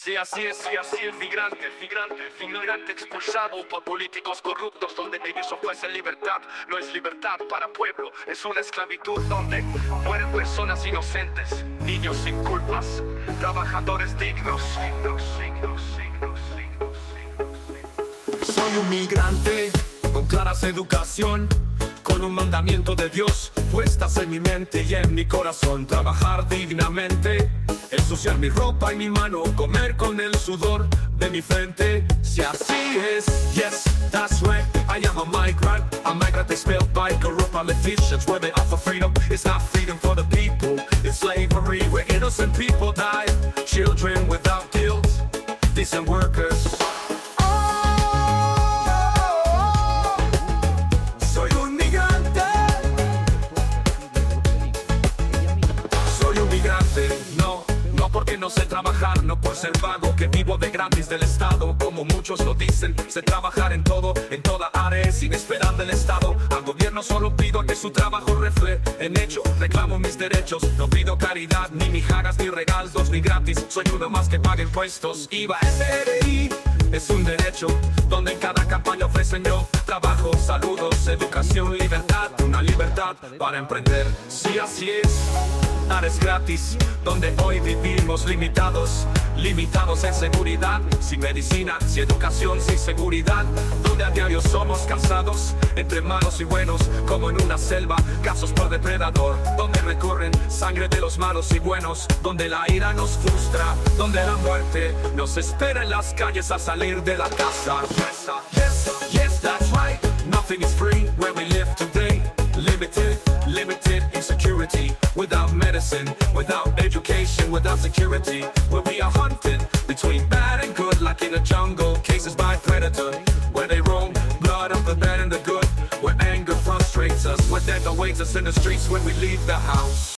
Sí, así el migrante expulsado por políticos corruptos, donde ellos ofrecen libertad. No es libertad para pueblo, es una esclavitud donde mueren personas inocentes, niños sin culpas, trabajadores dignos. Soy un migrante con claras educación, con un mandamiento de Dios puestas en mi mente y en mi corazón. Trabajar dignamente, ensuciar mi ropa y mi mano, comer con el sudor de mi frente. Si así es, yes, that's right, I am a migrant expelled by corrupt politicians, where they offer freedom. It's not freedom for the people, it's slavery, where innocent people die, children without guilt, decent workers. No porque no sé trabajar, no por ser vago, que vivo de gratis del Estado, como muchos lo dicen. Sé trabajar en todo, en toda área, sin esperar del Estado. Al gobierno solo pido que su trabajo refleje en hecho, reclamo mis derechos. No pido caridad, ni mijaras, ni regalos, ni gratis. Soy uno más que paga impuestos. IVA, SRI, es un derecho, donde en cada campaña ofrecen yo trabajo, saludos, educación, libertad. Una libertad para emprender, sí, así es. Áreas gratis, donde hoy vivimos limitados en seguridad, sin medicina, sin educación, sin seguridad, donde a diario somos cansados, entre malos y buenos, como en una selva, casos por depredador, donde recorren sangre de los malos y buenos, donde la ira nos frustra, donde la muerte nos espera en las calles a salir de la casa. Yes, that's right, nothing is free where we live today. Limited insecurity, without medicine, without education, without security, where we are hunted between bad and good, like in a jungle, cases by predator, where they roam, blood of the bad and the good, where anger frustrates us, where death awaits us in the streets when we leave the house.